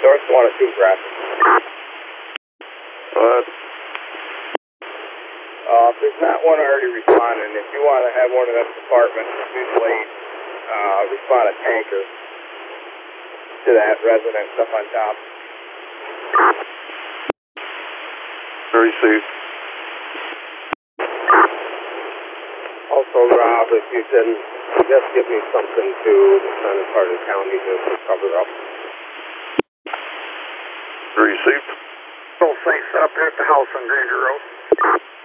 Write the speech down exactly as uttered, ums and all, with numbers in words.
North one oh two traffic. What? Uh, if there's not one already responding, if you want to have one of them departments usually uh, respond a tanker to that residence up on top. Received. Also, Rob, if you can just give me something to the center part of the county to cover up. Received. Full site set up here at the house on Granger Road.